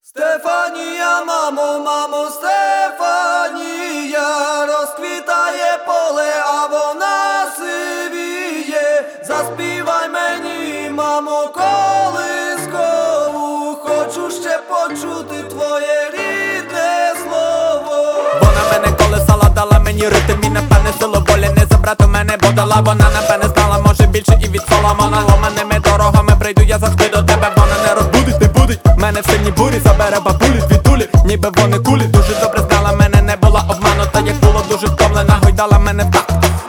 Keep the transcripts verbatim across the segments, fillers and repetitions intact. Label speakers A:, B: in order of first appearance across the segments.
A: Стефанія, мамо, мамо, Стефанія, розквітає поле, а вона сивіє. Заспівай мені, мамо, колискову, хочу ще почути твоє рідне слово.
B: Вона мене колесала, дала мені ритм і напевне силу волі не забрати мене, бо дала вона напевне знала, може більше і від Соломона. Ломаними дорогами прийду я завжди до тебе, вона не розбудить, не будить мене в сильній бурі, забере бабулі дві тулі, ніби вони кулі. Дуже добре знала мене, не була обманута, як було дуже втомлена, гойдала мене так.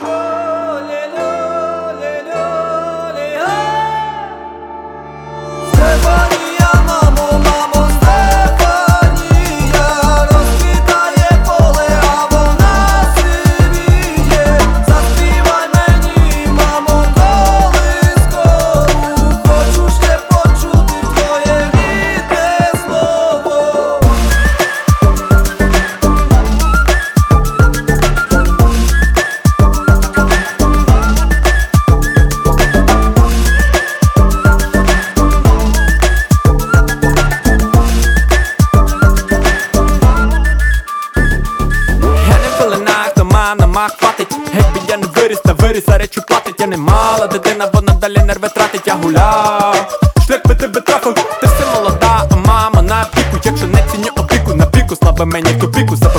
A: Стефанія, мамо, мамо, Стефанія, розквітає поле, а вона сивіє. Заспівай мені, мамо, колискову, хочу ще почути твоє рідне слово.
B: Я не пеленах, дома на мах хватить. Геть я не виріс, та виріс, а речі платить. Я не мала дитина, вона далі нерви тратить. Я гуляв, шлях би тебе трафив. Ти все молода, а мама на піку. Якщо не ціню опіку, на піку слабе мені в тупіку.